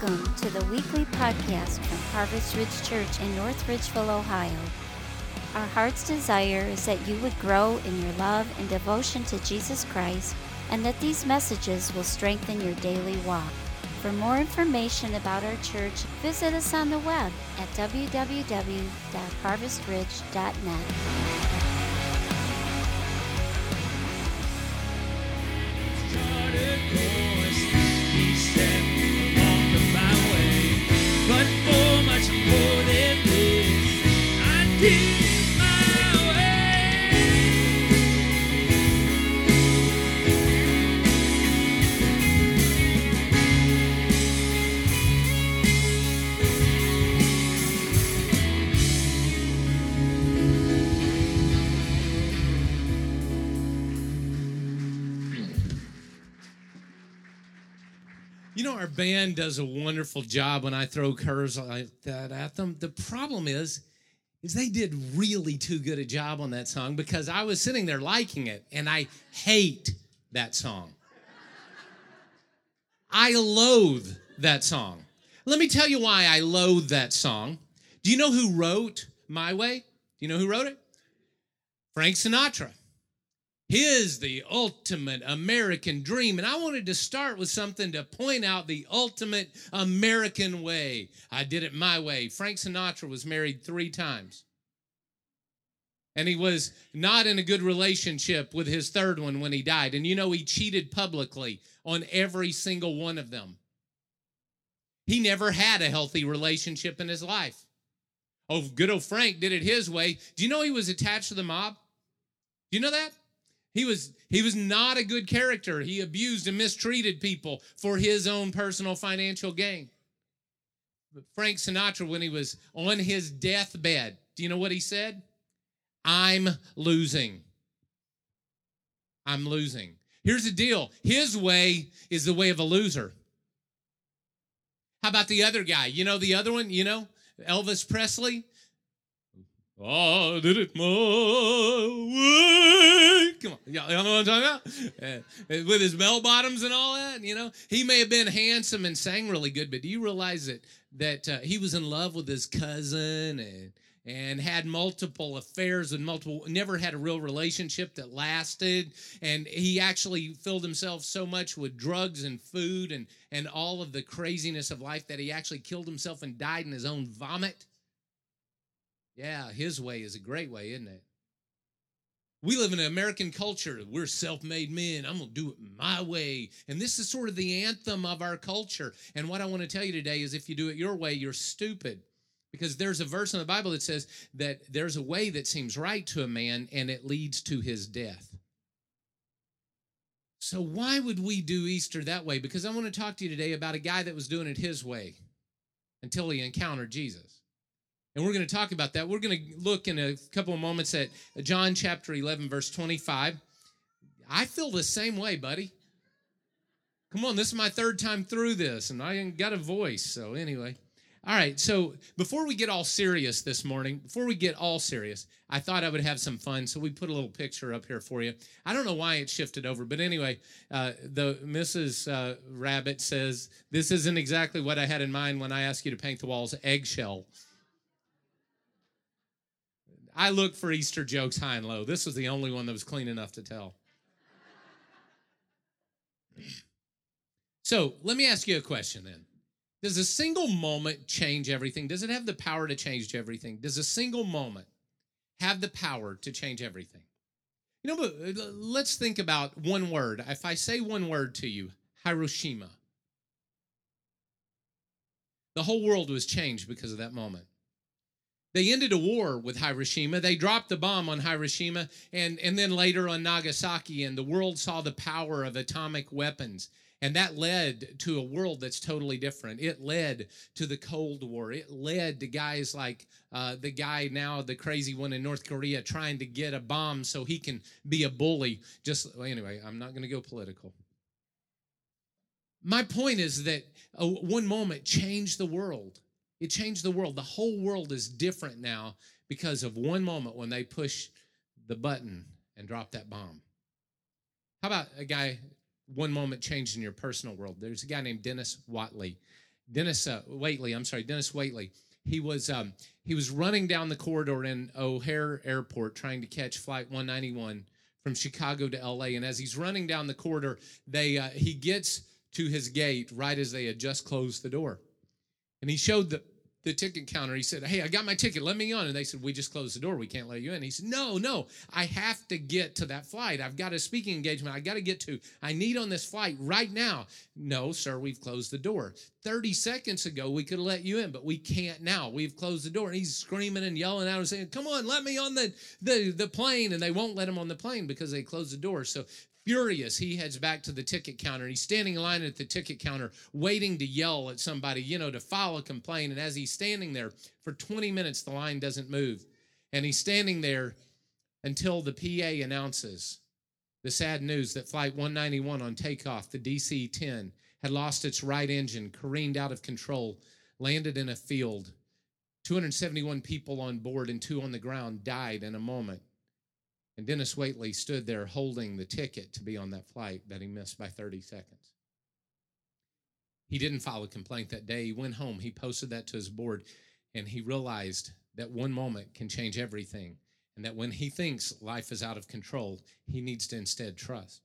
Welcome to the weekly podcast from Harvest Ridge Church in North Ridgeville, Ohio. Our heart's desire is that you would grow in your love and devotion to Jesus Christ, and that these messages will strengthen your daily walk. For more information about our church, visit us on the web at www.harvestridge.net. But for much more than this, I did my way. You know, our band does a wonderful job when I throw curves like that at them. The problem is they did really too good a job on that song because I was sitting there liking it, and I hate that song. I loathe that song. Let me tell you why I loathe that song. Do you know who wrote My Way? Do you know who wrote it? Frank Sinatra. His the ultimate American dream. And I wanted to start with something to point out the ultimate American way. I did it my way. Frank Sinatra was married 3 times. And he was not in a good relationship with his third one when he died. And you know, he cheated publicly on every single one of them. He never had a healthy relationship in his life. Oh, good old Frank did it his way. Do you know he was attached to the mob? Do you know that? He was not a good character. He abused and mistreated people for his own personal financial gain. But Frank Sinatra, when he was on his deathbed, do you know what he said? I'm losing. I'm losing. Here's the deal. His way is the way of a loser. How about the other guy? You know the other one? You know, Elvis Presley? I did it my way. Come on, y'all know what I'm talking about? With his bell bottoms and all that, you know. He may have been handsome and sang really good, but do you realize that he was in love with his cousin and had multiple affairs and never had a real relationship that lasted, and he actually filled himself so much with drugs and food and all of the craziness of life that he actually killed himself and died in his own vomit? Yeah, his way is a great way, isn't it? We live in an American culture. We're self-made men. I'm going to do it my way. And this is sort of the anthem of our culture. And what I want to tell you today is if you do it your way, you're stupid. Because there's a verse in the Bible that says that there's a way that seems right to a man and it leads to his death. So why would we do Easter that way? Because I want to talk to you today about a guy that was doing it his way until he encountered Jesus. And we're going to talk about that. We're going to look in a couple of moments at John chapter 11, verse 25. I feel the same way, buddy. Come on, this is my 3rd time through this, and I ain't got a voice. So anyway. All right, so before we get all serious this morning, I thought I would have some fun, so we put a little picture up here for you. I don't know why it shifted over, but anyway, the Mrs. Rabbit says, this isn't exactly what I had in mind when I asked you to paint the walls eggshell. I look for Easter jokes high and low. This was the only one that was clean enough to tell. So let me ask you a question then. Does a single moment change everything? Does it have the power to change everything? Does a single moment have the power to change everything? You know, but let's think about one word. If I say one word to you, Hiroshima, the whole world was changed because of that moment. They ended a war with Hiroshima. They dropped the bomb on Hiroshima and then later on Nagasaki, and the world saw the power of atomic weapons. And that led to a world that's totally different. It led to the Cold War. It led to guys like the guy now, the crazy one in North Korea, trying to get a bomb so he can be a bully. Anyway, I'm not going to go political. My point is that one moment changed the world. It changed the world. The whole world is different now because of one moment when they push the button and drop that bomb. How about a guy, one moment changed in your personal world? There's a guy named Dennis Watley. Dennis Waitley. He was running down the corridor in O'Hare Airport trying to catch Flight 191 from Chicago to L.A. And as he's running down the corridor, he gets to his gate right as they had just closed the door. And he showed the ticket counter. He said, "Hey, I got my ticket. Let me on." And they said, "We just closed the door. We can't let you in." He said, No, I have to get to that flight. I've got a speaking engagement I got to get to. I need on this flight right now. "No, sir, we've closed the door. 30 seconds ago, we could have let you in, but we can't now. We've closed the door." And he's screaming and yelling out and saying, "Come on, let me on the plane." And they won't let him on the plane because they closed the door. So furious, he heads back to the ticket counter. He's standing in line at the ticket counter waiting to yell at somebody, to file a complaint. And as he's standing there for 20 minutes, the line doesn't move. And he's standing there until the PA announces the sad news that Flight 191 on takeoff, the DC-10, had lost its right engine, careened out of control, landed in a field. 271 people on board and 2 on the ground died in a moment. And Dennis Waitley stood there holding the ticket to be on that flight that he missed by 30 seconds. He didn't file a complaint that day. He went home. He posted that to his board, and he realized that one moment can change everything, and that when he thinks life is out of control, he needs to instead trust.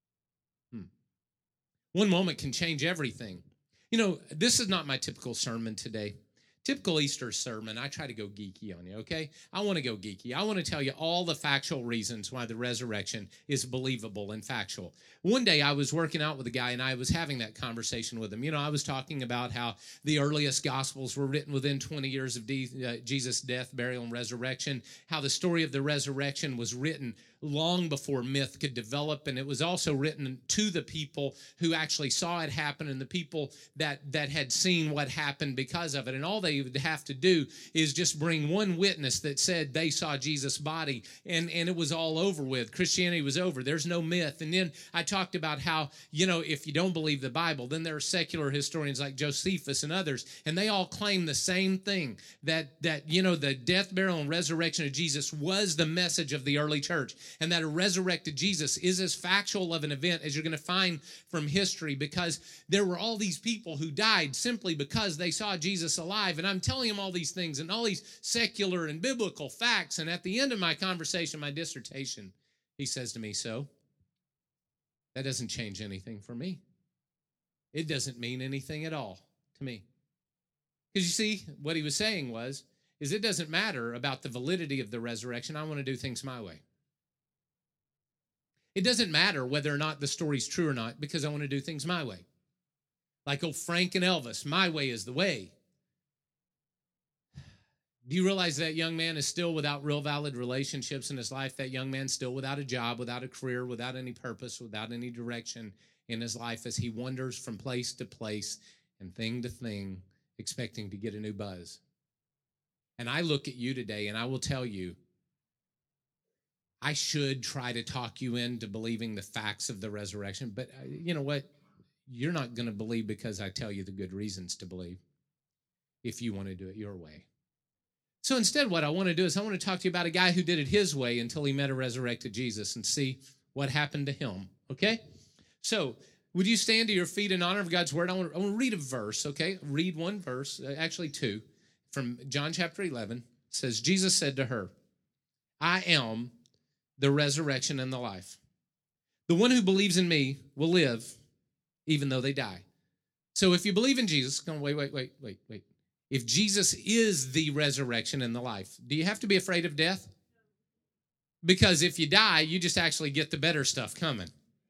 One moment can change everything. This is not my typical sermon today. Typical Easter sermon, I try to go geeky on you, okay? I want to go geeky. I want to tell you all the factual reasons why the resurrection is believable and factual. One day I was working out with a guy, and I was having that conversation with him. I was talking about how the earliest Gospels were written within 20 years of Jesus' death, burial, and resurrection, how the story of the resurrection was written long before myth could develop, and it was also written to the people who actually saw it happen and the people that had seen what happened because of it. And all they would have to do is just bring one witness that said they saw Jesus' body, and it was all over with. Christianity was over. There's no myth. And then I talked about how, if you don't believe the Bible, then there are secular historians like Josephus and others, and they all claim the same thing, that the death, burial, and resurrection of Jesus was the message of the early church. And that a resurrected Jesus is as factual of an event as you're going to find from history, because there were all these people who died simply because they saw Jesus alive. And I'm telling him all these things and all these secular and biblical facts. And at the end of my conversation, my dissertation, he says to me, "So, that doesn't change anything for me. It doesn't mean anything at all to me." Because you see, what he was saying is it doesn't matter about the validity of the resurrection. I want to do things my way. It doesn't matter whether or not the story's true or not, because I want to do things my way. Like old Frank and Elvis, my way is the way. Do you realize that young man is still without real valid relationships in his life? That young man still without a job, without a career, without any purpose, without any direction in his life as he wanders from place to place and thing to thing, expecting to get a new buzz. And I look at you today and I will tell you, I should try to talk you into believing the facts of the resurrection, but you know what? You're not going to believe because I tell you the good reasons to believe if you want to do it your way. So instead, what I want to do is I want to talk to you about a guy who did it his way until he met a resurrected Jesus and see what happened to him, okay? So would you stand to your feet in honor of God's word? I want to read a verse, okay? Read one verse, actually 2, from John chapter 11. It says, Jesus said to her, "I am the resurrection and the life. The one who believes in me will live even though they die." So if you believe in Jesus, wait. If Jesus is the resurrection and the life, do you have to be afraid of death? Because if you die, you just actually get the better stuff coming.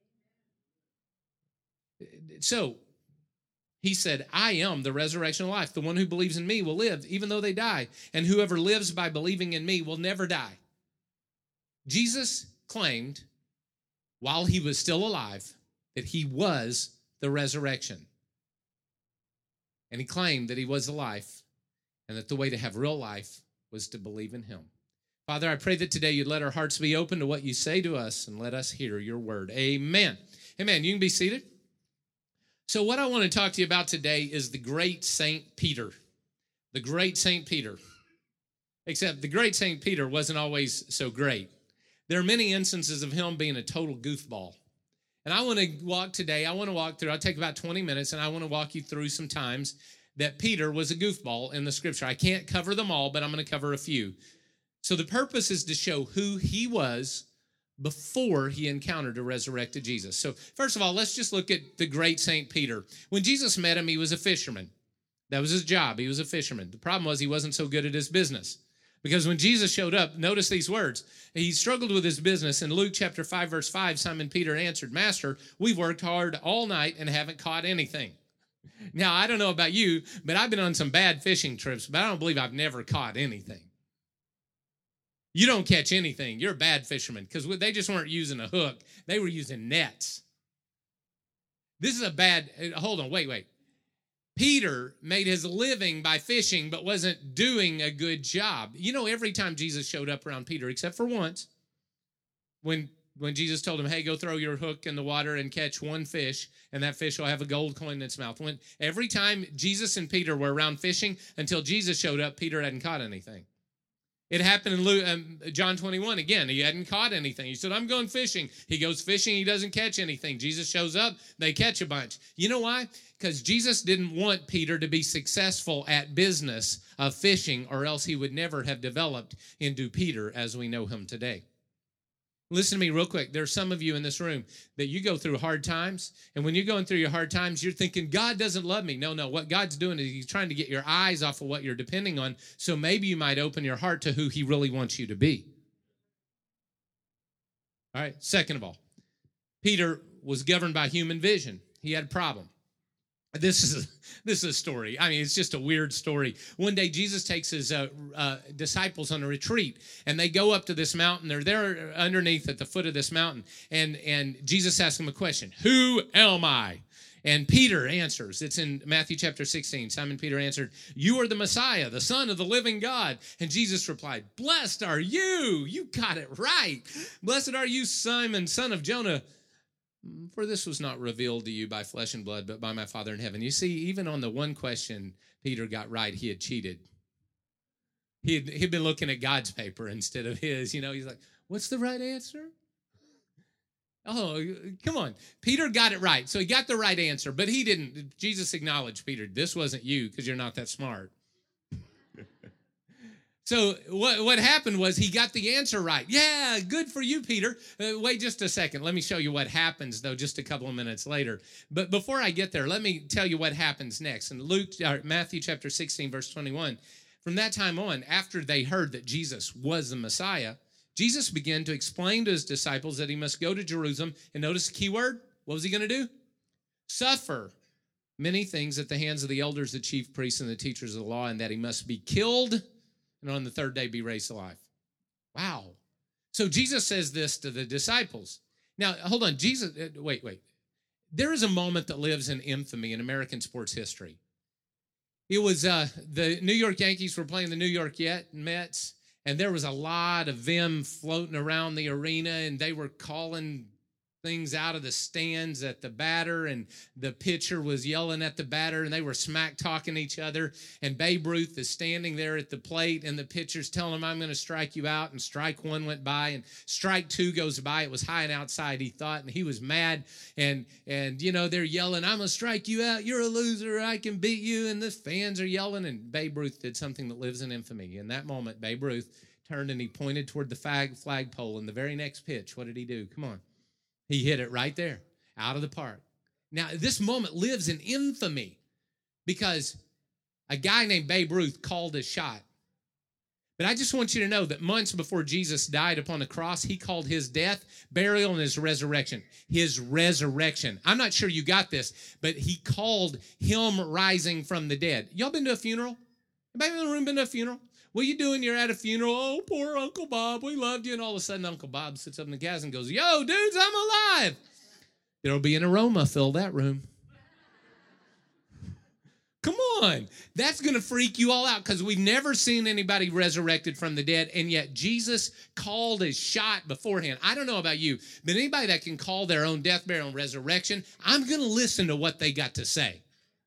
So he said, "I am the resurrection and life. The one who believes in me will live even though they die. And whoever lives by believing in me will never die." Jesus claimed while he was still alive that he was the resurrection. And he claimed that he was the life and that the way to have real life was to believe in him. Father, I pray that today you'd let our hearts be open to what you say to us and let us hear your word. Amen. Amen. You can be seated. So what I want to talk to you about today is the great St. Peter. The great St. Peter. Except the great St. Peter wasn't always so great. There are many instances of him being a total goofball. And I want to walk through, I'll take about 20 minutes, and I want to walk you through some times that Peter was a goofball in the scripture. I can't cover them all, but I'm going to cover a few. So the purpose is to show who he was before he encountered a resurrected Jesus. So first of all, let's just look at the great St. Peter. When Jesus met him, he was a fisherman. That was his job. He was a fisherman. The problem was he wasn't so good at his business. Because when Jesus showed up, notice these words. He struggled with his business. In Luke chapter 5, verse 5, Simon Peter answered, "Master, we've worked hard all night and haven't caught anything." Now, I don't know about you, but I've been on some bad fishing trips, but I don't believe I've never caught anything. You don't catch anything. You're a bad fisherman, because they just weren't using a hook. They were using nets. This is a bad, hold on, wait. Peter made his living by fishing, but wasn't doing a good job. You know, every time Jesus showed up around Peter, except for once, when Jesus told him, hey, go throw your hook in the water and catch one fish, and that fish will have a gold coin in its mouth. Every time Jesus and Peter were around fishing, until Jesus showed up, Peter hadn't caught anything. It happened in John 21 again. He hadn't caught anything. He said, I'm going fishing. He goes fishing. He doesn't catch anything. Jesus shows up. They catch a bunch. You know why? Because Jesus didn't want Peter to be successful at business of fishing, or else he would never have developed into Peter as we know him today. Listen to me real quick. There's some of you in this room that you go through hard times, and when you're going through your hard times, you're thinking, God doesn't love me. No. What God's doing is he's trying to get your eyes off of what you're depending on, so maybe you might open your heart to who he really wants you to be. All right, second of all, Peter was governed by human vision. He had a problem. This is a story. I mean, it's just a weird story. One day, Jesus takes his disciples on a retreat, and they go up to this mountain. They're there underneath at the foot of this mountain, and Jesus asks them a question. Who am I? And Peter answers. It's in Matthew chapter 16. Simon Peter answered, you are the Messiah, the Son of the living God. And Jesus replied, blessed are you. You got it right. Blessed are you, Simon, son of Jonah. For this was not revealed to you by flesh and blood, but by my Father in heaven. You see, even on the one question Peter got right, he had cheated. He'd been looking at God's paper instead of his. You know, he's like, what's the right answer? Oh, come on. Peter got it right. So he got the right answer, but he didn't. Jesus acknowledged Peter. This wasn't you because you're not that smart. So what happened was he got the answer right. Yeah, good for you, Peter. Wait just a second. Let me show you what happens, though, just a couple of minutes later. But before I get there, let me tell you what happens next. In Matthew chapter 16, verse 21, from that time on, after they heard that Jesus was the Messiah, Jesus began to explain to his disciples that he must go to Jerusalem. And notice the key word. What was he going to do? Suffer many things at the hands of the elders, the chief priests, and the teachers of the law, and that he must be killed and on the third day be raised alive. Wow. So Jesus says this to the disciples. Now, hold on. Jesus, wait. There is a moment that lives in infamy in American sports history. It was the New York Yankees were playing the New York Mets, and there was a lot of them floating around the arena, and they were calling things out of the stands at the batter, and the pitcher was yelling at the batter, and they were smack talking each other, and Babe Ruth is standing there at the plate, and the pitcher's telling him, I'm going to strike you out, and strike one went by, and strike two goes by. It was high and outside, he thought, and he was mad, and you know, they're yelling, I'm going to strike you out, you're a loser, I can beat you, and the fans are yelling, and Babe Ruth did something that lives in infamy. In that moment, Babe Ruth turned and he pointed toward the flagpole, and the very next pitch, what did he do? Come on. He hit it right there, out of the park. Now, this moment lives in infamy because a guy named Babe Ruth called his shot. But I just want you to know that months before Jesus died upon the cross, he called his death, burial, and his resurrection. His resurrection. I'm not sure you got this, but he called him rising from the dead. Y'all been to a funeral? Anybody in the room been to a funeral? What are you doing? You're at a funeral. Oh, poor Uncle Bob. We loved you. And all of a sudden, Uncle Bob sits up in the casket and goes, yo, dudes, I'm alive. There'll be an aroma fill that room. Come on. That's going to freak you all out because we've never seen anybody resurrected from the dead, and yet Jesus called his shot beforehand. I don't know about you, but anybody that can call their own death, burial, and resurrection, I'm going to listen to what they got to say.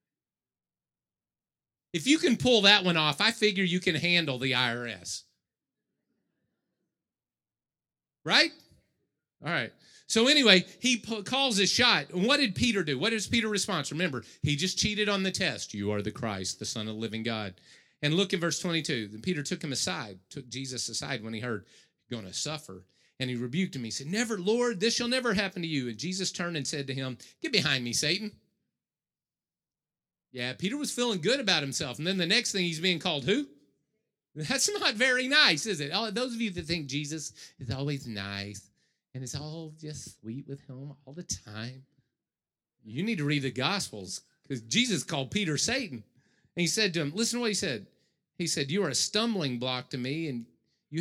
If you can pull that one off, I figure you can handle the IRS. Right? All right. So anyway, he calls his shot. And what did Peter do? What does Peter respond? Remember, he just cheated on the test. You are the Christ, the Son of the living God. And look at verse 22. Then Peter took Jesus aside when he heard going to suffer. And he rebuked him. He said, never, Lord, this shall never happen to you. And Jesus turned and said to him, get behind me, Satan. Yeah, Peter was feeling good about himself. And then the next thing he's being called who? That's not very nice, is it? Those of you that think Jesus is always nice and it's all just sweet with him all the time, you need to read the Gospels, because Jesus called Peter Satan. And he said to him, listen to what he said. He said, you are a stumbling block to me, and you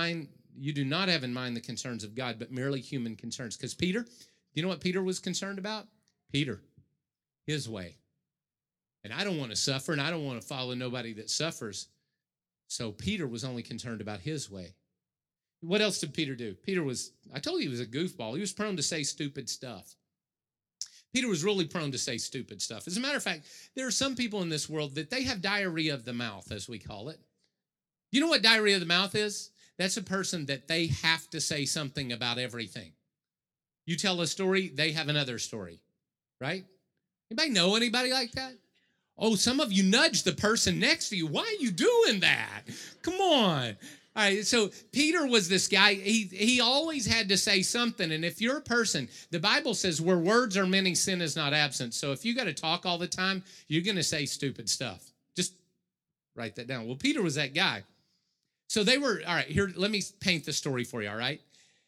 do not have in mind the concerns of God, but merely human concerns. Because Peter, you know what Peter was concerned about? Peter, his way. And I don't want to suffer, and I don't want to follow nobody that suffers. So Peter was only concerned about his way. What else did Peter do? I told you he was a goofball. He was prone to say stupid stuff. Peter was really prone to say stupid stuff. As a matter of fact, there are some people in this world that they have diarrhea of the mouth, as we call it. You know what diarrhea of the mouth is? That's a person that they have to say something about everything. You tell a story, they have another story, right? Anybody know anybody like that? Oh, some of you nudge the person next to you. Why are you doing that? Come on. All right, so Peter was this guy. He always had to say something. And if you're a person, the Bible says where words are many, sin is not absent. So if you got to talk all the time, you're going to say stupid stuff. Just write that down. Well, Peter was that guy. So they were, all right, here, let me paint the story for you, all right?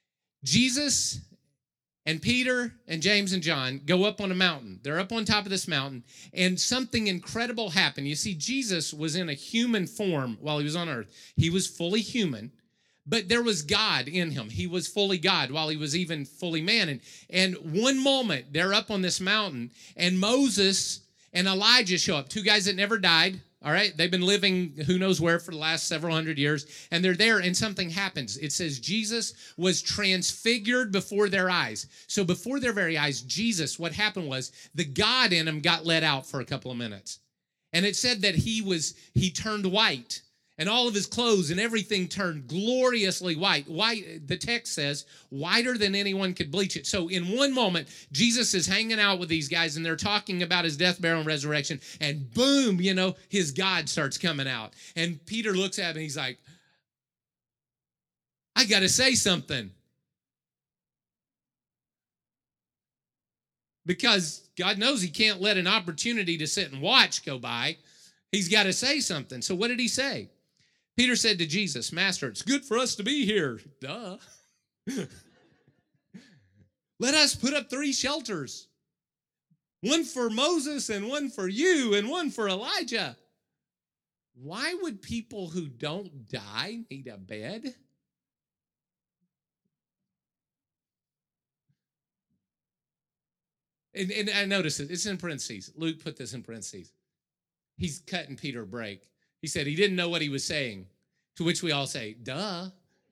Jesus and Peter and James and John go up on a mountain. They're up on top of this mountain, and something incredible happened. You see, Jesus was in a human form while he was on earth. He was fully human, but there was God in him. He was fully God while he was even fully man. And one moment, they're up on this mountain, and Moses and Elijah show up, two guys that never died. All right, they've been living who knows where for the last several hundred years, and they're there, and something happens. It says Jesus was transfigured before their eyes. So before their very eyes, Jesus, what happened was the God in him got let out for a couple of minutes. And it said that he turned white, and all of his clothes and everything turned gloriously white. White, the text says, whiter than anyone could bleach it. So in one moment, Jesus is hanging out with these guys, and they're talking about his death, burial, and resurrection, and boom, his God starts coming out. And Peter looks at him, and he's like, I got to say something. Because God knows he can't let an opportunity to sit and watch go by. He's got to say something. So what did he say? Peter said to Jesus, Master, it's good for us to be here. Duh. Let us put up 3 shelters. One for Moses and one for you and one for Elijah. Why would people who don't die need a bed? And I noticed it. It's in parentheses. Luke put this in parentheses. He's cutting Peter a break. He said he didn't know what he was saying, to which we all say, duh.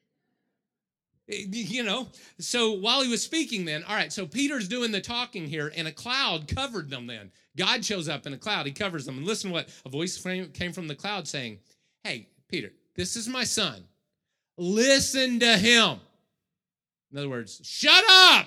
So while he was speaking then, all right, so Peter's doing the talking here, and a cloud covered them then. God shows up in a cloud. He covers them. And listen to what a voice came from the cloud saying, hey, Peter, this is my son. Listen to him. In other words, shut up.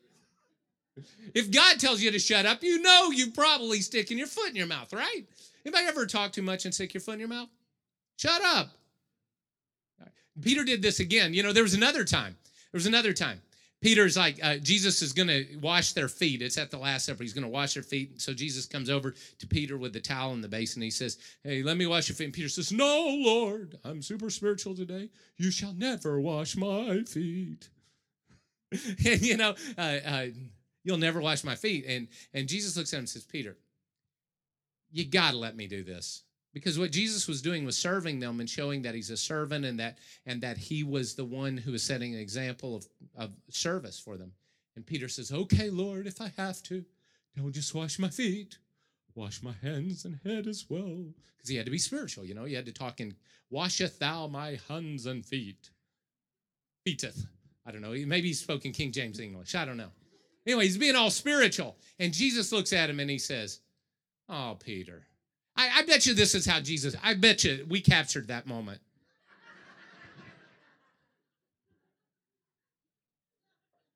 If God tells you to shut up, you're probably sticking your foot in your mouth, right? Anybody ever talk too much and stick your foot in your mouth? Shut up. Right. Peter did this again. There was another time. Peter's like, Jesus is going to wash their feet. It's at the Last Supper. He's going to wash their feet. So Jesus comes over to Peter with the towel and the basin. He says, hey, let me wash your feet. And Peter says, no, Lord, I'm super spiritual today. You shall never wash my feet. And, you'll never wash my feet. And Jesus looks at him and says, Peter, you got to let me do this. Because what Jesus was doing was serving them and showing that he's a servant and that he was the one who was setting an example of service for them. And Peter says, okay, Lord, if I have to, don't just wash my feet, wash my hands and head as well. Because he had to be spiritual, he had to talk in, washeth thou my hands and feet. Feeteth. I don't know. Maybe he spoke in King James English. I don't know. Anyway, he's being all spiritual. And Jesus looks at him and he says, oh, Peter. I bet you this is how I bet you we captured that moment.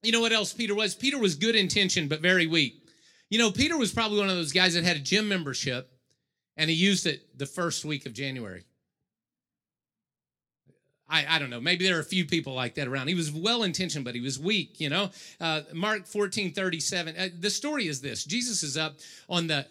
You know what else Peter was? Peter was good intentioned, but very weak. You know, Peter was probably one of those guys that had a gym membership, and he used it the first week of January. I don't know. Maybe there are a few people like that around. He was well-intentioned, but he was weak, you know. Mark 14:37. The story is this. Jesus is up on the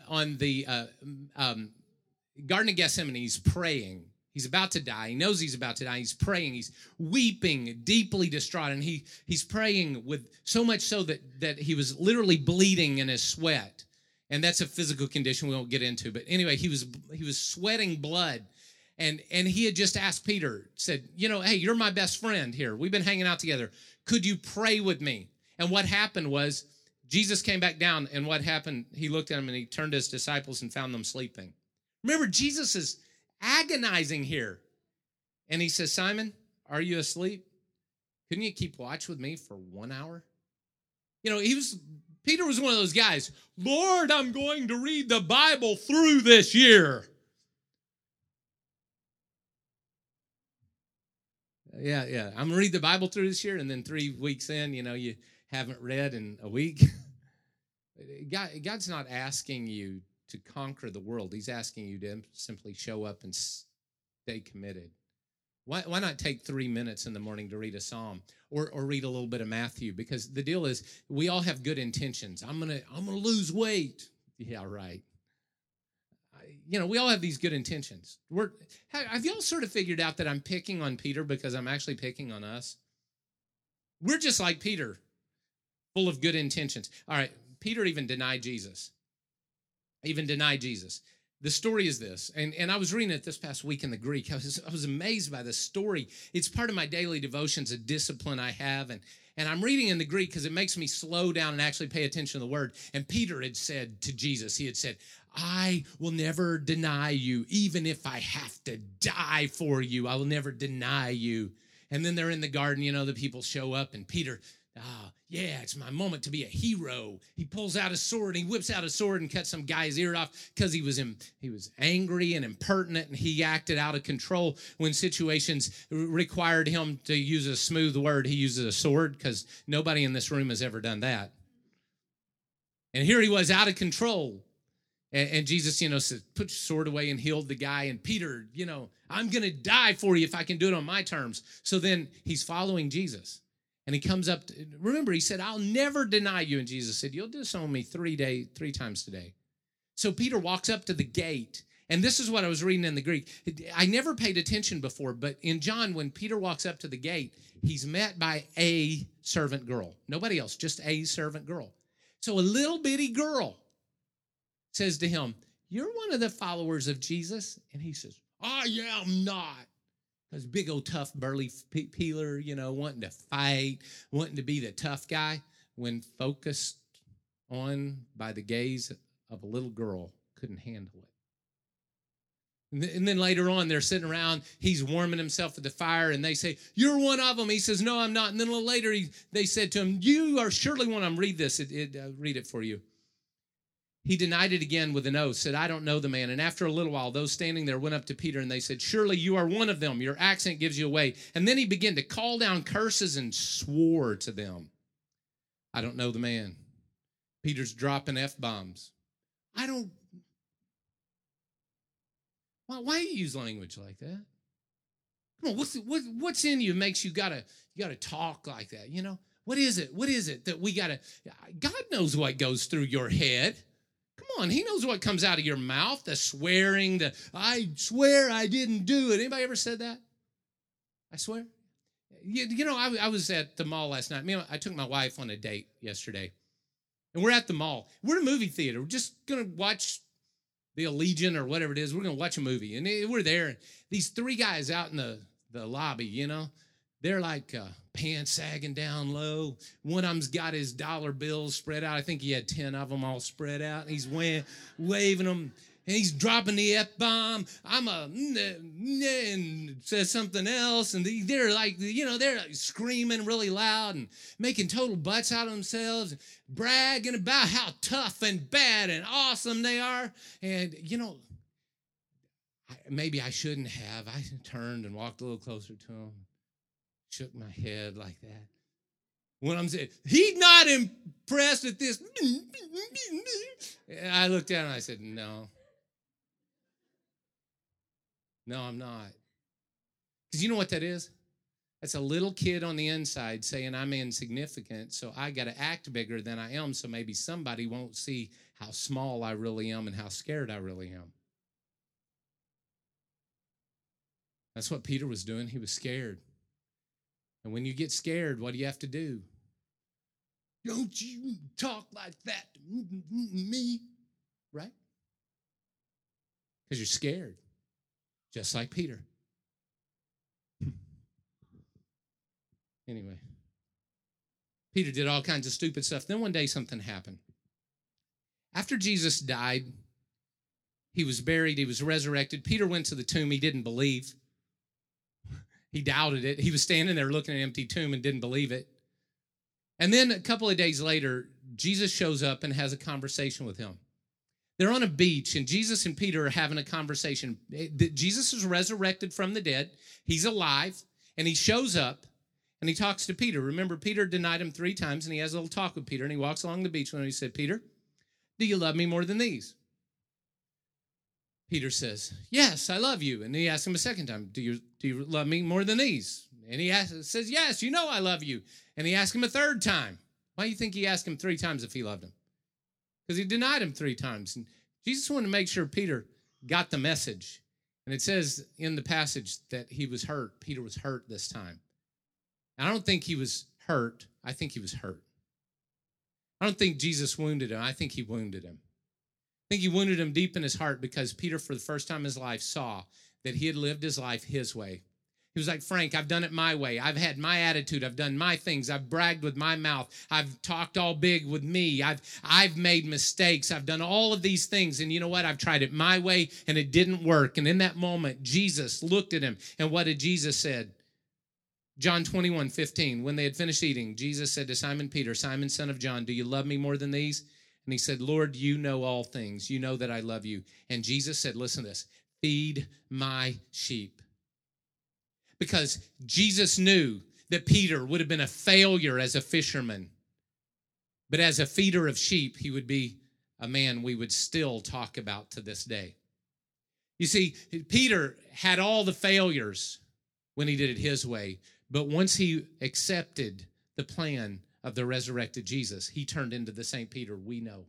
Garden of Gethsemane. He's praying. He's about to die. He knows he's about to die. He's praying. He's weeping, deeply distraught. And he's praying with so much so that he was literally bleeding in his sweat. And that's a physical condition we won't get into. But anyway, he was sweating blood. And he had just asked Peter, said, you know, hey, you're my best friend here. We've been hanging out together. Could you pray with me? And what happened was Jesus came back down. And what happened, he looked at him and he turned to his disciples and found them sleeping. Remember, Jesus is agonizing here. And he says, Simon, are you asleep? Couldn't you keep watch with me for 1 hour? You know, Peter was one of those guys. Lord, I'm going to read the Bible through this year. Yeah. I'm going to read the Bible through this year, and then 3 weeks in, you know, you haven't read in a week. God's not asking you to conquer the world. He's asking you to simply show up and stay committed. Why not take 3 minutes in the morning to read a psalm or read a little bit of Matthew? Because the deal is we all have good intentions. I'm gonna lose weight. Yeah, right. You know, we all have these good intentions. Have y'all sort of figured out that I'm picking on Peter because I'm actually picking on us? We're just like Peter, full of good intentions. All right, Peter even denied Jesus. The story is this, and I was reading it this past week in the Greek. I was amazed by this story. It's part of my daily devotions, a discipline I have, and I'm reading in the Greek because it makes me slow down and actually pay attention to the word. And Peter had said to Jesus, he had said, I will never deny you, even if I have to die for you. I will never deny you. And then they're in the garden, you know, the people show up, and Peter, yeah, it's my moment to be a hero. He pulls out his sword, and he whips out his sword and cuts some guy's ear off because he was angry and impertinent, and he acted out of control when situations required him to use a smooth word. He uses a sword because nobody in this room has ever done that. And here he was out of control. And Jesus, you know, said, put your sword away, and healed the guy. And Peter, you know, I'm going to die for you if I can do it on my terms. So then he's following Jesus. And he comes up, remember, he said, I'll never deny you. And Jesus said, you'll disown me 3 times today. So Peter walks up to the gate. And this is what I was reading in the Greek. I never paid attention before, but in John, when Peter walks up to the gate, he's met by a servant girl. Nobody else, just a servant girl. So a little bitty girl says to him, you're one of the followers of Jesus? And he says, I am not. Because big old tough burly peeler, you know, wanting to fight, wanting to be the tough guy, when focused on by the gaze of a little girl, couldn't handle it. And then later on, they're sitting around, he's warming himself at the fire, and they say, you're one of them. He says, no, I'm not. And then a little later, they said to him, you are surely one of them. Read this. Read it for you. He denied it again with an oath, said, I don't know the man. And after a little while, those standing there went up to Peter and they said, surely you are one of them. Your accent gives you away. And then he began to call down curses and swore to them. I don't know the man. Peter's dropping F-bombs. Why do you use language like that? Come on, what's in you makes you gotta talk like that, you know? What is it that we gotta, God knows what goes through your head. Come on, he knows what comes out of your mouth, the swearing, I swear I didn't do it. Anybody ever said that? I swear? You know, I was at the mall last night. I took my wife on a date yesterday. And we're at the mall. We're in a movie theater. We're just going to watch the Allegiant or whatever it is. We're going to watch a movie. And we're there. And these 3 guys out in the lobby, you know, they're like pants sagging down low. One of them's got his dollar bills spread out. I think he had 10 of them all spread out. And he's waving them. And he's dropping the F-bomb. And says something else. And they're like, you know, they're like screaming really loud and making total butts out of themselves, bragging about how tough and bad and awesome they are. And, you know, maybe I shouldn't have. I turned and walked a little closer to them. Shook my head like that. when I'm saying, he's not impressed at this. And I looked at him and I said, no. No, I'm not. Because you know what that is? That's a little kid on the inside saying I'm insignificant, so I got to act bigger than I am, so maybe somebody won't see how small I really am and how scared I really am. That's what Peter was doing. He was scared. And when you get scared, what do you have to do? Don't you talk like that to me, right? Because you're scared, just like Peter. Anyway, Peter did all kinds of stupid stuff. Then one day something happened. After Jesus died, he was buried, he was resurrected. Peter went to the tomb. He didn't believe. He doubted it. He was standing there looking at an empty tomb and didn't believe it. And then a couple of days later, Jesus shows up and has a conversation with him. They're on a beach, and Jesus and Peter are having a conversation. Jesus is resurrected from the dead. He's alive, and he shows up, and he talks to Peter. Remember, Peter denied him 3 times, and he has a little talk with Peter, and he walks along the beach, and he said, Peter, do you love me more than these? Peter says, yes, I love you. And he asks him a second time, do you love me more than these? And he says, yes, you know I love you. And he asked him a third time. Why do you think he asked him 3 times if he loved him? Because he denied him 3 times. And Jesus wanted to make sure Peter got the message. And it says in the passage that he was hurt. Peter was hurt this time. And I don't think he was hurt. I think he was hurt. I don't think Jesus wounded him. I think he wounded him. I think he wounded him deep in his heart because Peter, for the first time in his life, saw that he had lived his life his way. He was like, Frank, I've done it my way. I've had my attitude. I've done my things. I've bragged with my mouth. I've talked all big with me. I've made mistakes. I've done all of these things. And you know what? I've tried it my way, and it didn't work. And in that moment, Jesus looked at him. And what did Jesus say? John 21:15. When they had finished eating, Jesus said to Simon Peter, Simon, son of John, do you love me more than these? And he said, Lord, you know all things. You know that I love you. And Jesus said, listen to this, feed my sheep. Because Jesus knew that Peter would have been a failure as a fisherman. But as a feeder of sheep, he would be a man we would still talk about to this day. You see, Peter had all the failures when he did it his way. But once he accepted the plan of the resurrected Jesus, he turned into the St. Peter we know.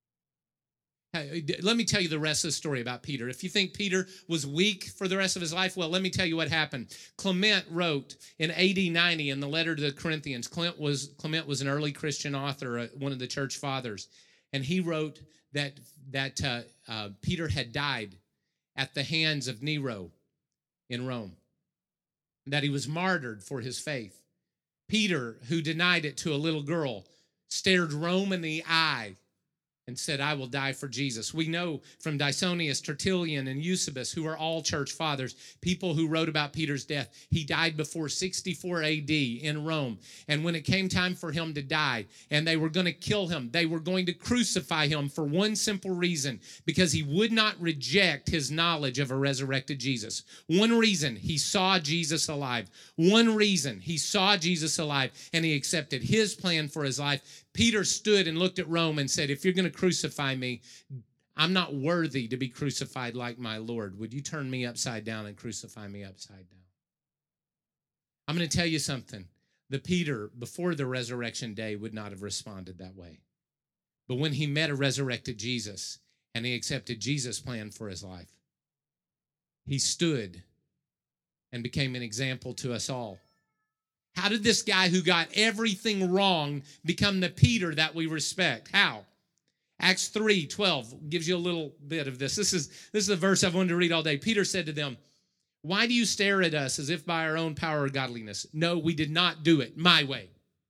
Let me tell you the rest of the story about Peter. If you think Peter was weak for the rest of his life, well, let me tell you what happened. Clement wrote in AD 90 in the letter to the Corinthians. Clement was an early Christian author, one of the church fathers, and he wrote that Peter had died at the hands of Nero in Rome, that he was martyred for his faith. Peter, who denied it to a little girl, stared Rome in the eye and said, I will die for Jesus. We know from Dysonius, Tertullian, and Eusebius, who are all church fathers, people who wrote about Peter's death. He died before 64 AD in Rome. And when it came time for him to die, and they were going to kill him, they were going to crucify him for one simple reason, because he would not reject his knowledge of a resurrected Jesus. One reason, he saw Jesus alive. One reason, he saw Jesus alive, and he accepted his plan for his life. Peter stood and looked at Rome and said, if you're going to crucify me, I'm not worthy to be crucified like my Lord. Would you turn me upside down and crucify me upside down? I'm going to tell you something. The Peter, before the resurrection day, would not have responded that way. But when he met a resurrected Jesus and he accepted Jesus' plan for his life, he stood and became an example to us all. How did this guy who got everything wrong become the Peter that we respect? How? Acts 3:12 gives you a little bit of this. This is a verse I've wanted to read all day. Peter said to them, why do you stare at us as if by our own power or godliness? No, we did not do it my way.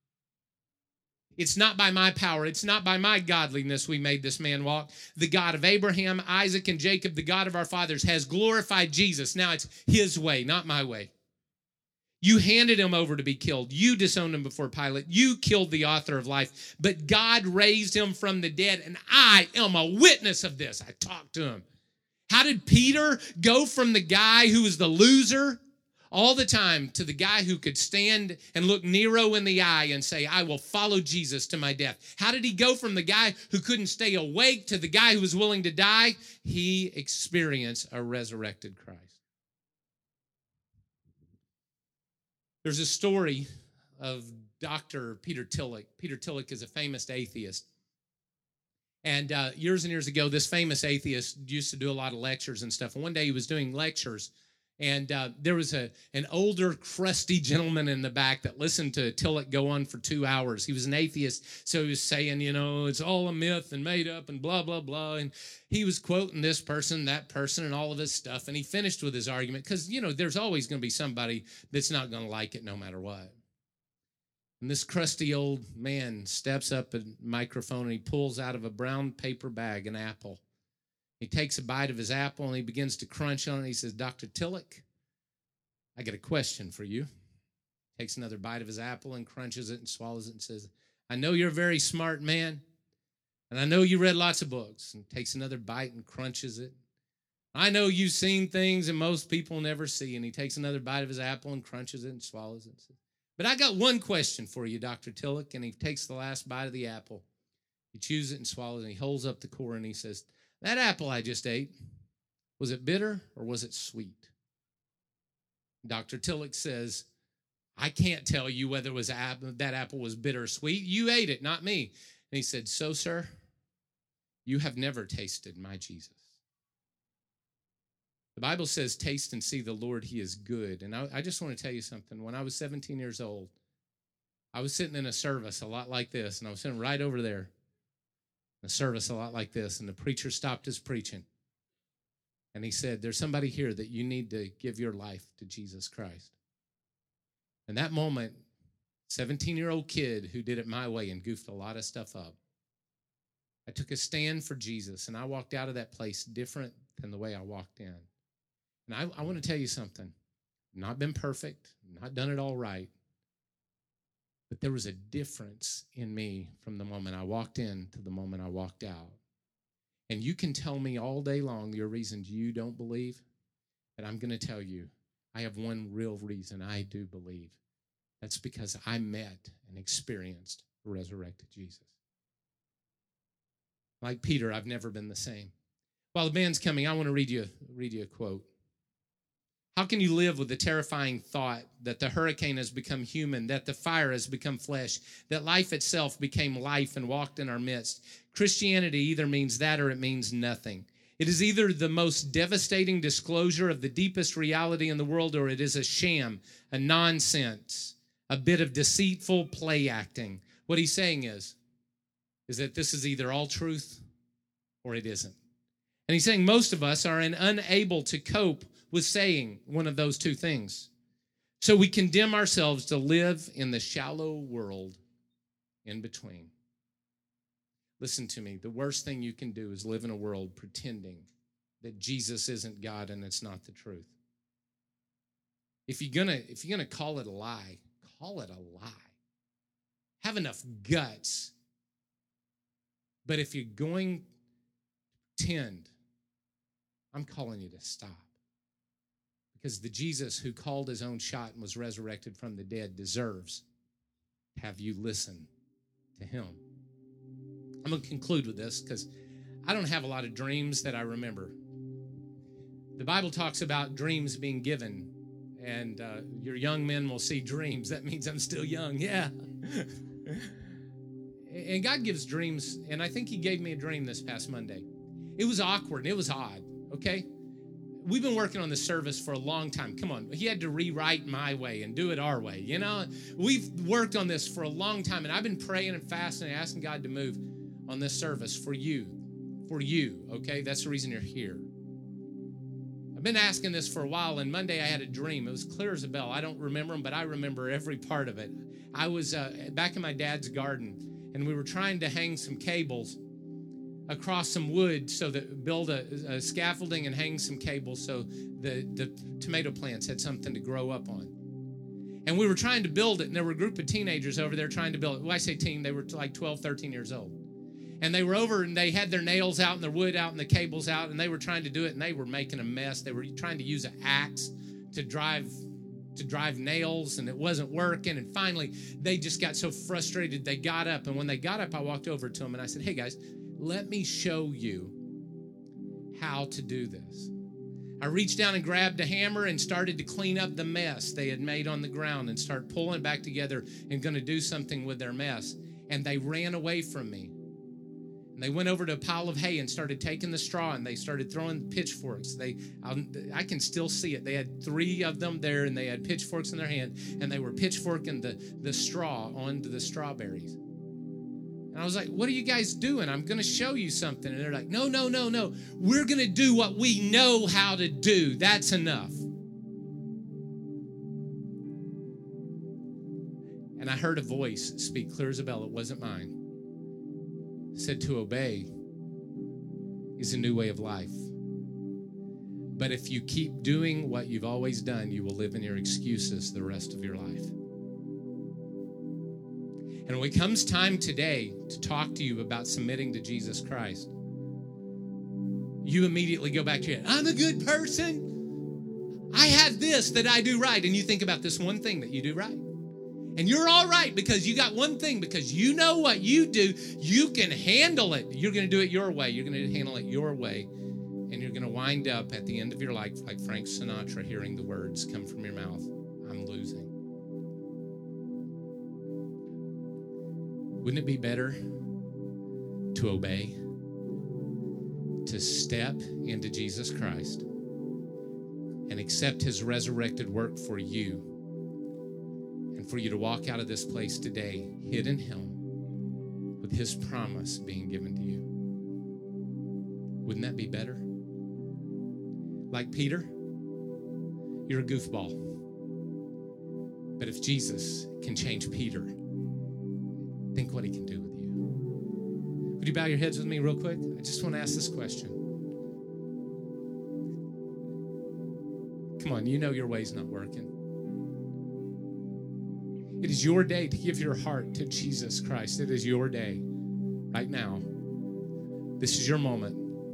It's not by my power. It's not by my godliness we made this man walk. The God of Abraham, Isaac, and Jacob, the God of our fathers, has glorified Jesus. Now it's his way, not my way. You handed him over to be killed. You disowned him before Pilate. You killed the author of life. But God raised him from the dead, and I am a witness of this. I talked to him. How did Peter go from the guy who was the loser all the time to the guy who could stand and look Nero in the eye and say, I will follow Jesus to my death. How did he go from the guy who couldn't stay awake to the guy who was willing to die? He experienced a resurrected Christ. There's a story of Dr. Peter Tillich. Peter Tillich is a famous atheist. And years and years ago, this famous atheist used to do a lot of lectures and stuff. And one day he was doing lectures, and there was an older, crusty gentleman in the back that listened to Tillich go on for 2 hours. He was an atheist, so he was saying, it's all a myth and made up and blah, blah, blah. And he was quoting this person, that person, and all of his stuff. And he finished with his argument because, there's always going to be somebody that's not going to like it no matter what. And this crusty old man steps up a microphone and he pulls out of a brown paper bag an apple. He takes a bite of his apple and he begins to crunch on it. He says, Dr. Tillich, I got a question for you. Takes another bite of his apple and crunches it and swallows it and says, I know you're a very smart man, and I know you read lots of books. And takes another bite and crunches it. I know you've seen things that most people never see. And he takes another bite of his apple and crunches it and swallows it and says, but I got one question for you, Dr. Tillich. And he takes the last bite of the apple. He chews it and swallows it. And he holds up the core and he says, that apple I just ate, was it bitter or was it sweet? Dr. Tillich says, I can't tell you whether that apple was bitter or sweet. You ate it, not me. And he said, so, sir, you have never tasted my Jesus. The Bible says, taste and see the Lord, he is good. And I just want to tell you something. When I was 17 years old, I was sitting in a service a lot like this, and I was sitting right over there in a service a lot like this, and the preacher stopped his preaching. And he said, there's somebody here that you need to give your life to Jesus Christ. And that moment, 17-year-old kid who did it my way and goofed a lot of stuff up, I took a stand for Jesus, and I walked out of that place different than the way I walked in. And I want to tell you something. Not been perfect, not done it all right, but there was a difference in me from the moment I walked in to the moment I walked out. And you can tell me all day long your reasons you don't believe, but I'm going to tell you, I have one real reason I do believe. That's because I met and experienced a resurrected Jesus. Like Peter, I've never been the same. While the band's coming, I want to read you a quote. How can you live with the terrifying thought that the hurricane has become human, that the fire has become flesh, that life itself became life and walked in our midst? Christianity either means that or it means nothing. It is either the most devastating disclosure of the deepest reality in the world, or it is a sham, a nonsense, a bit of deceitful play acting. What he's saying is that this is either all truth or it isn't. And he's saying most of us are unable to cope with saying one of those two things. So we condemn ourselves to live in the shallow world in between. Listen to me. The worst thing you can do is live in a world pretending that Jesus isn't God and it's not the truth. If you're gonna call it a lie, call it a lie. Have enough guts. But if you're going to pretend, I'm calling you to stop. Because the Jesus who called his own shot and was resurrected from the dead deserves to have you listen to him. I'm going to conclude with this because I don't have a lot of dreams that I remember. The Bible talks about dreams being given, and your young men will see dreams. That means I'm still young. Yeah. And God gives dreams, and I think he gave me a dream this past Monday. It was awkward, and it was odd, okay? We've been working on this service for a long time. Come on, he had to rewrite my way and do it our way, you know? We've worked on this for a long time, and I've been praying and fasting and asking God to move on this service for you, okay? That's the reason you're here. I've been asking this for a while, and Monday I had a dream. It was clear as a bell. I don't remember them, but I remember every part of it. I was back in my dad's garden, and we were trying to hang some cables across some wood so that build a scaffolding and hang some cables so the tomato plants had something to grow up on. And we were trying to build it, and there were a group of teenagers over there trying to build it. When I say teen, they were like 12, 13 years old. And they were over, and they had their nails out and their wood out and the cables out, and they were trying to do it, and they were making a mess. They were trying to use an axe to drive to drive nails, and it wasn't working. And finally, they just got so frustrated, they got up. And when they got up, I walked over to them and I said, hey guys, let me show you how to do this. I reached down and grabbed a hammer and started to clean up the mess they had made on the ground and start pulling it back together and going to do something with their mess. And they ran away from me. And they went over to a pile of hay and started taking the straw, and they started throwing pitchforks. I can still see it. They had 3 of them there, and they had pitchforks in their hand, and they were pitchforking the straw onto the strawberries. And I was like, what are you guys doing? I'm going to show you something. And they're like, no. We're going to do what we know how to do. That's enough. And I heard a voice speak clear as a bell. It wasn't mine. It said to obey is a new way of life. But if you keep doing what you've always done, you will live in your excuses the rest of your life. And when it comes time today to talk to you about submitting to Jesus Christ, you immediately go back to it. I'm a good person. I have this that I do right. And you think about this one thing that you do right. And you're all right because you got one thing, because you know what you do. You can handle it. You're going to do it your way. You're going to handle it your way. And you're going to wind up at the end of your life like Frank Sinatra, hearing the words come from your mouth, I'm losing. Wouldn't it be better to obey, to step into Jesus Christ and accept his resurrected work for you, and for you to walk out of this place today hid in him with his promise being given to you? Wouldn't that be better? Like Peter, you're a goofball. But if Jesus can change Peter, think what he can do with you. Would you bow your heads with me real quick? I just want to ask this question. Come on, you know your way's not working. It is your day to give your heart to Jesus Christ. It is your day right now. This is your moment.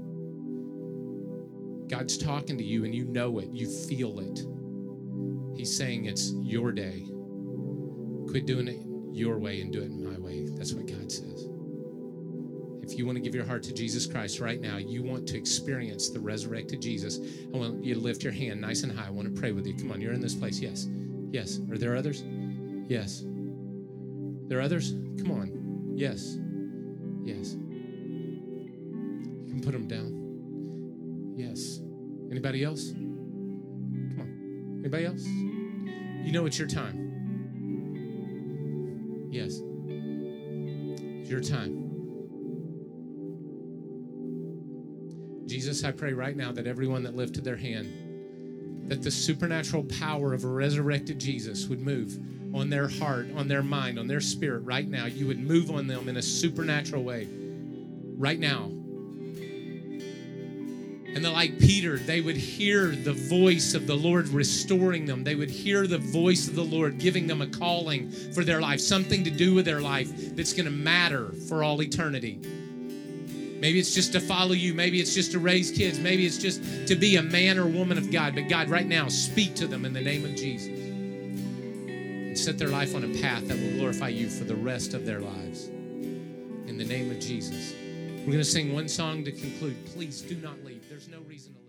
God's talking to you and you know it. You feel it. He's saying it's your day. Quit doing it your way and do it my way. That's what God says. If you want to give your heart to Jesus Christ right now, you want to experience the resurrected Jesus, I want you to lift your hand nice and high. I want to pray with you. Come on, you're in this place. Yes. Yes. Are there others? Yes. There are others? Come on. Yes. Yes. You can put them down. Yes. Anybody else? Come on. Anybody else? You know it's your time. Yes. It's your time. Jesus, I pray right now that everyone that lifted their hand, that the supernatural power of a resurrected Jesus would move on their heart, on their mind, on their spirit right now. You would move on them in a supernatural way right now. And that, like Peter, they would hear the voice of the Lord restoring them. They would hear the voice of the Lord giving them a calling for their life, something to do with their life that's going to matter for all eternity. Maybe it's just to follow you. Maybe it's just to raise kids. Maybe it's just to be a man or woman of God. But God, right now, speak to them in the name of Jesus. And set their life on a path that will glorify you for the rest of their lives. In the name of Jesus. We're going to sing one song to conclude. Please do not leave. There's no reason to leave.